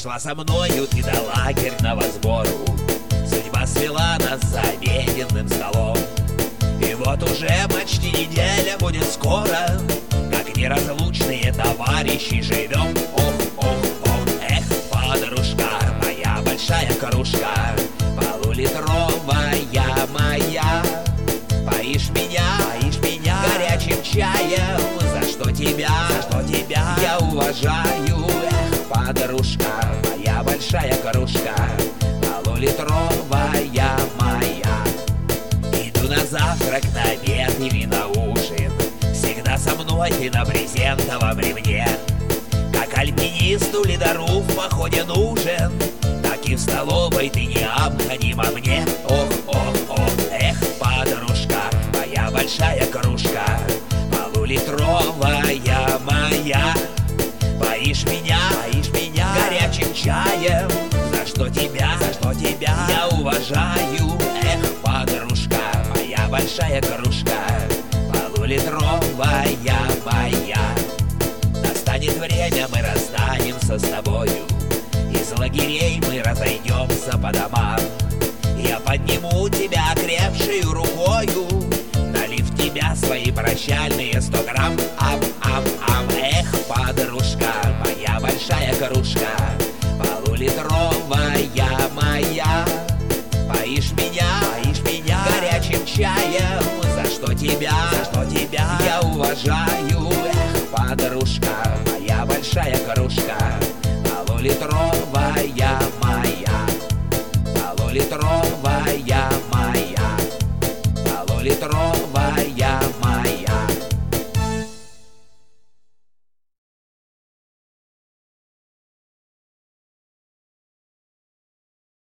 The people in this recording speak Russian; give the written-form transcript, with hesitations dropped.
Пошла со мною ты до лагерного сбору, судьба свела нас за обеденным столом. И вот уже почти неделя будет скоро, как неразлучные товарищи живем. Ох, ох, ох, эх, подружка, моя большая кружка, полулитровая моя, поишь меня горячим чаем, за что тебя я уважаю. Эх, подружка, моя большая кружка, полулитровая моя. Иду на завтрак, на обед или на ужин, всегда со мной ты на брезентовом ремне. Как альпинисту ледору в походе нужен, так и в столовой ты необходима мне. Ох, ох, ох, эх, подружка, моя большая кружка, полулитровая моя, поишь меня горячим чаем, за что тебя я уважаю. Эх, подружка, моя большая кружка, полулитровая моя. Настанет время, мы расстанемся с тобою, из лагерей мы разойдемся по домам. Я подниму тебя окрепшую рукою, налив в тебя свои прощальные 100 грамм. Ам-ам-ам, эх, подружка, моя большая кружка, полулитровая моя, поишь меня горячим чаем, за что тебя я уважаю. Эх, подружка, моя большая кружка, полулитровая